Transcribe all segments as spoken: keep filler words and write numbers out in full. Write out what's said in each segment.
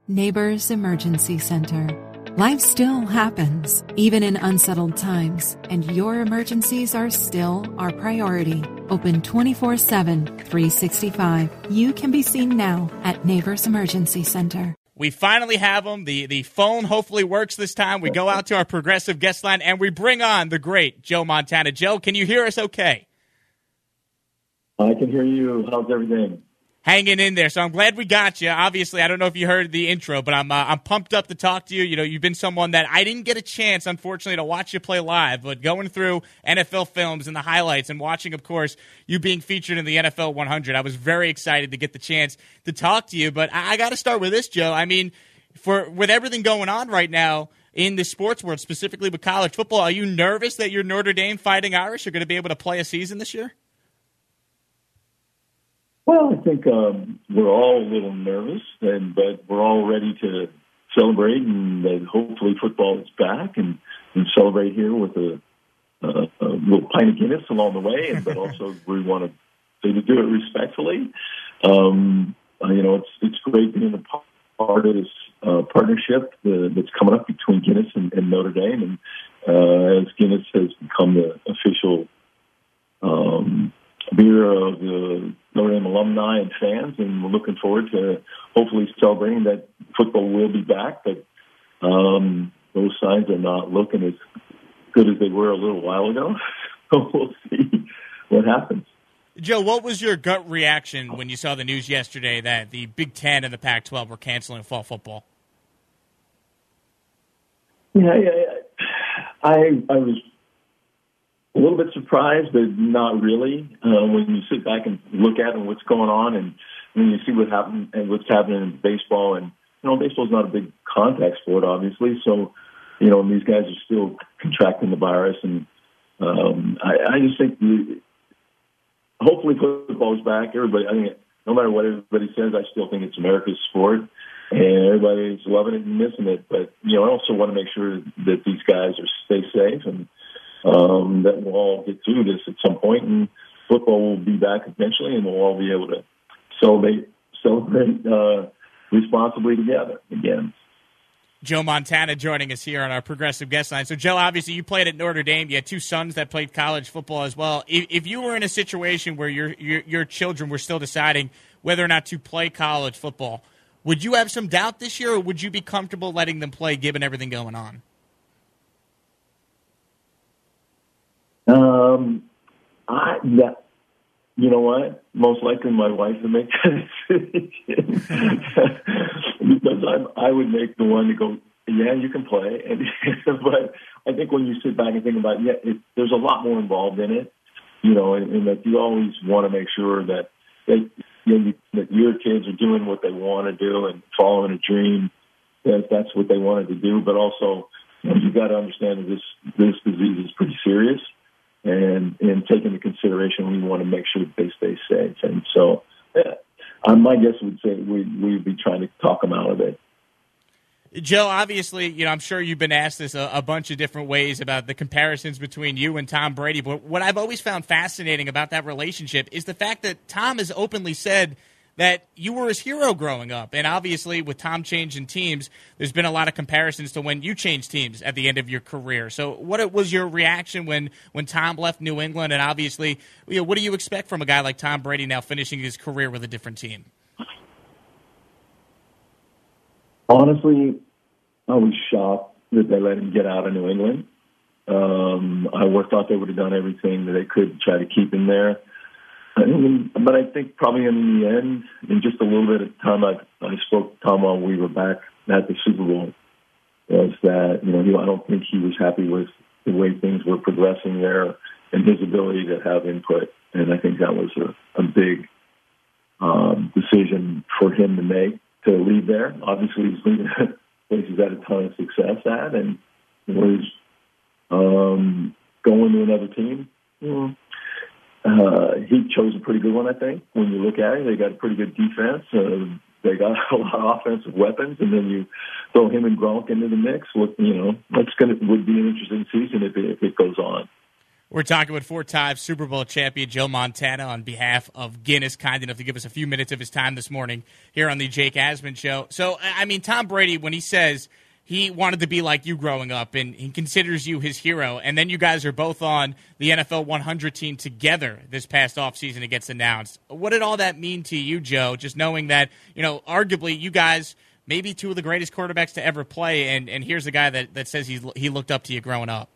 Neighbors Emergency Center. Life still happens, even in unsettled times, and your emergencies are still our priority. Open twenty-four seven, three sixty-five. You can be seen now at Neighbors Emergency Center. We finally have them. The, the phone hopefully works this time. We go out to our progressive guest line, and we bring on the great Joe Montana. Joe, can you hear us okay? I can hear you. How's everything? Hanging in there. So I'm glad we got you. Obviously, I don't know if you heard the intro, but I'm uh, I'm pumped up to talk to you. You know, you've been someone that I didn't get a chance, unfortunately, to watch you play live, but going through N F L films and the highlights and watching, of course, you being featured in the N F L one hundred, I was very excited to get the chance to talk to you. But I, I got to start with this, Joe. I mean, for with everything going on right now in the sports world, specifically with college football, are you nervous that your Notre Dame Fighting Irish are going to be able to play a season this year? Well, I think um, we're all a little nervous, and but we're all ready to celebrate, and uh, hopefully football is back, and, and celebrate here with a, a, a little pint of Guinness along the way. And but also we want to, to do it respectfully. Um, uh, you know, it's it's great being a part of this uh, partnership uh, that's coming up between Guinness and, and Notre Dame, and uh, as Guinness has become the official Um, beer of the Notre Dame alumni and fans, and we're looking forward to hopefully celebrating that football will be back, but um, those signs are not looking as good as they were a little while ago. So we'll see what happens. Joe, what was your gut reaction when you saw the news yesterday that the Big Ten and the Pac twelve were canceling fall football? Yeah, yeah, yeah. I I was a little bit surprised, but not really. Uh, when you sit back and look at it and what's going on, and when you see what happened and what's happening in baseball, and you know, baseball's not a big contact sport, obviously. So, you know, and these guys are still contracting the virus, and um, I, I just think the, hopefully football's back. Everybody, I think, no matter what everybody says, I still think it's America's sport, and everybody's loving it and missing it. But you know, I also want to make sure that these guys are stay safe, and Um, that we'll all get through this at some point, and football will be back eventually, and we'll all be able to celebrate, celebrate uh, responsibly together again. Joe Montana joining us here on our progressive guest line. So, Joe, obviously you played at Notre Dame. You had two sons that played college football as well. If, if you were in a situation where your, your your children were still deciding whether or not to play college football, would you have some doubt this year, or would you be comfortable letting them play given everything going on? Um, I, that, you know what? Most likely my wife would make that decision because I'm, I would make the one to go, yeah, you can play. And, but I think when you sit back and think about it, yeah, it, there's a lot more involved in it, you know, and, and that you always want to make sure that, that, you know, that your kids are doing what they want to do and following a dream, that that's what they wanted to do. But also, you know, you got to understand that this, this disease is pretty serious. And, and take into consideration, we want to make sure that they stay safe. And so yeah, my guess would say we, we'd be trying to talk them out of it. Joe, obviously, you know, I'm sure you've been asked this a, a bunch of different ways about the comparisons between you and Tom Brady. But what I've always found fascinating about that relationship is the fact that Tom has openly said that you were his hero growing up. And obviously, with Tom changing teams, there's been a lot of comparisons to when you changed teams at the end of your career. So what was your reaction when, when Tom left New England? And obviously, you know, what do you expect from a guy like Tom Brady now finishing his career with a different team? Honestly, I was shocked that they let him get out of New England. Um, I thought they would have done everything that they could to try to keep him there. But I think probably in the end, in just a little bit of time, I, I spoke to Tom while we were back at the Super Bowl, was that, you know, he, I don't think he was happy with the way things were progressing there and his ability to have input. And I think that was a, a big um, decision for him to make, to leave there. Obviously, he's leaving a place he's had a ton of success at, and was um, going to another team. Mm-hmm. Uh, he chose a pretty good one, I think. When you look at it, they got a pretty good defense. Uh, they got a lot of offensive weapons, and then you throw him and Gronk into the mix. With, you know, that's going to would be an interesting season if it, if it goes on. We're talking with four-time Super Bowl champion Joe Montana on behalf of Guinness, kind enough to give us a few minutes of his time this morning here on the Jake Asman Show. So, I mean, Tom Brady, when he says he wanted to be like you growing up and he considers you his hero, and then you guys are both on the N F L one hundred team together this past offseason, it gets announced. What did all that mean to you, Joe, just knowing that, you know, arguably you guys maybe two of the greatest quarterbacks to ever play, and, and here's a guy that, that says he's, he looked up to you growing up?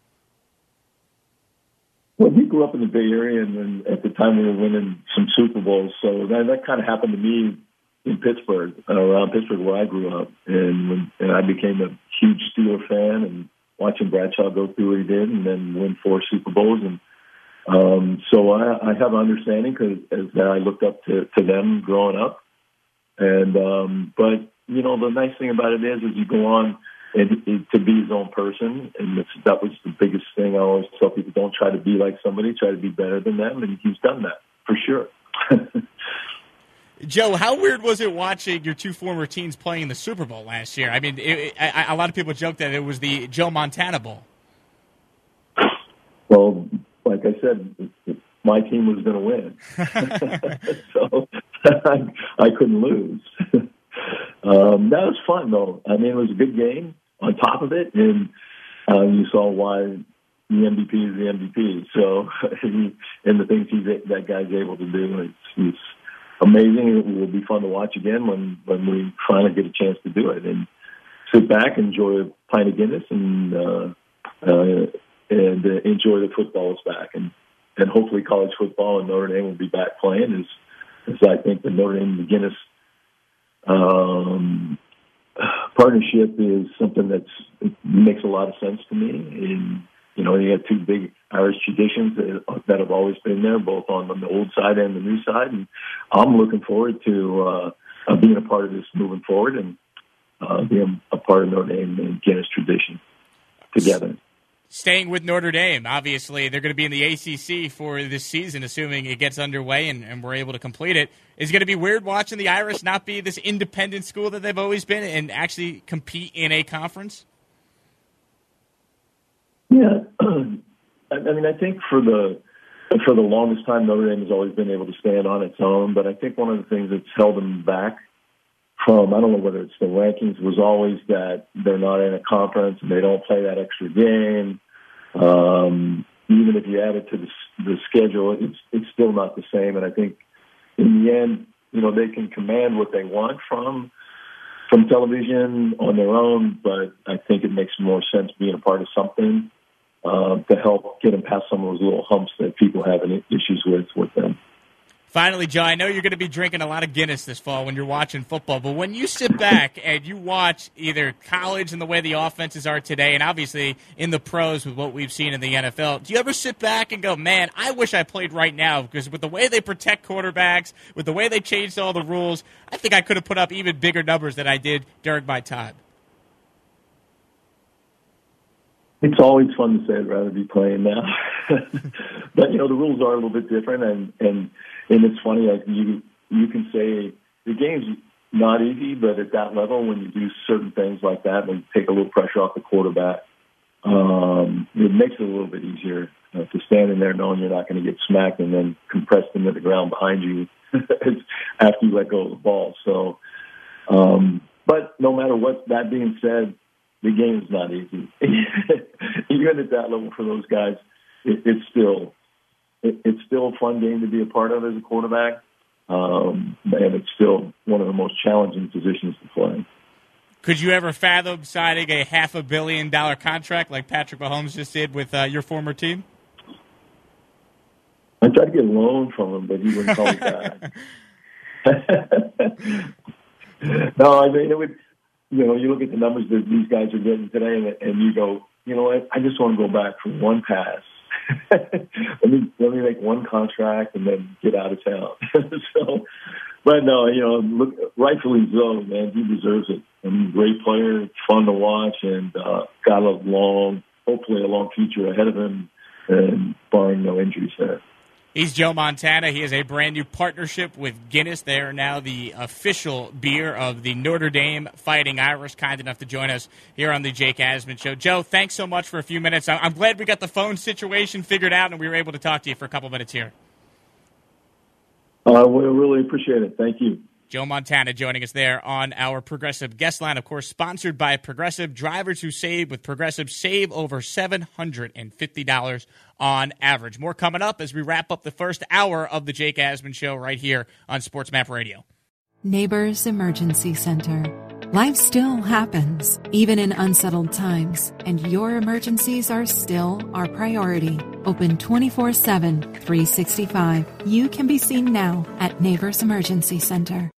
Well, we grew up in the Bay Area, and then at the time we were winning some Super Bowls. So that, that kind of happened to me in Pittsburgh, uh, around Pittsburgh where I grew up. And, when, and I became a huge Steeler fan, and watching Bradshaw go through what he did and then win four Super Bowls. And um, so I, I have an understanding because as I looked up to, to them growing up. And um, but, you know, the nice thing about it is, is you go on and, and to be his own person, and it's, that was the biggest thing. I always tell people, don't try to be like somebody, try to be better than them, and he's done that, for sure. Joe, how weird was it watching your two former teams playing in the Super Bowl last year? I mean, it, it, I, a lot of people joke that it was the Joe Montana Bowl. Well, like I said, my team was going to win. So I, I couldn't lose. um, that was fun, though. I mean, it was a good game on top of it, and uh, you saw why the M V P is the M V P. So, and the things he's, that guy's able to do, it's, it's amazing. It will be fun to watch again when, when we finally get a chance to do it. And sit back, enjoy a pint of Guinness, and uh, uh, and uh, enjoy the football is back. And, and hopefully college football and Notre Dame will be back playing, as, as I think the Notre Dame and the Guinness um, partnership is something that's it makes a lot of sense to me. And, you know, you have two big Irish traditions that, that have always been there, both on the old side and the new side. And I'm looking forward to uh, being a part of this moving forward and uh, being a part of Notre Dame and Guinness tradition together. Staying with Notre Dame, obviously, they're going to be in the A C C for this season, assuming it gets underway and, and we're able to complete it. Is it going to be weird watching the Irish not be this independent school that they've always been and actually compete in a conference? Yeah. I mean, I think for the for the longest time, Notre Dame has always been able to stand on its own. But I think one of the things that's held them back from, I don't know whether it's the rankings, was always that they're not in a conference and they don't play that extra game. Um, even if you add it to the, the schedule, it's it's still not the same. And I think in the end, you know, they can command what they want from from television on their own, but I think it makes more sense being a part of something uh, to help get them past some of those little humps that people have issues with with them. Finally, Joe, I know you're going to be drinking a lot of Guinness this fall when you're watching football, but when you sit back and you watch either college and the way the offenses are today, and obviously in the pros with what we've seen in the N F L, do you ever sit back and go, man, I wish I played right now, because with the way they protect quarterbacks, with the way they changed all the rules, I think I could have put up even bigger numbers than I did during my time? It's always fun to say I'd rather be playing now. But, you know, the rules are a little bit different, and, and, and it's funny, like you you can say the game's not easy, but at that level, when you do certain things like that, when you take a little pressure off the quarterback, um, it makes it a little bit easier uh, to stand in there knowing you're not going to get smacked and then compressed into the ground behind you after you let go of the ball. So, um, but no matter what, that being said, the game is not easy. Even at that level for those guys, it, it's still it, it's still a fun game to be a part of as a quarterback, um, and it's still one of the most challenging positions to play. Could you ever fathom signing a half a billion dollar contract like Patrick Mahomes just did with uh, your former team? I tried to get a loan from him, but he wouldn't call me back. No, I mean, it would. You know, you look at the numbers that these guys are getting today, and, and you go, you know what? I just want to go back for one pass. let me let me make one contract and then get out of town. So, but no, you know, look, rightfully so, man. He deserves it. I mean, great player, fun to watch, and uh, got a long, hopefully a long future ahead of him, and barring no injuries there. He's Joe Montana. He has a brand new partnership with Guinness. They are now the official beer of the Notre Dame Fighting Irish. Kind enough to join us here on the Jake Asman Show. Joe, thanks so much for a few minutes. I'm glad we got the phone situation figured out and we were able to talk to you for a couple minutes here. Uh, we really appreciate it. Thank you. Joe Montana joining us there on our Progressive guest line, of course, sponsored by Progressive. Drivers who save with Progressive save over seven hundred fifty dollars on average. More coming up as we wrap up the first hour of the Jake Asman Show right here on Sports Map Radio. Neighbors Emergency Center. Life still happens, even in unsettled times, and your emergencies are still our priority. Open twenty-four seven, three sixty-five. You can be seen now at Neighbors Emergency Center.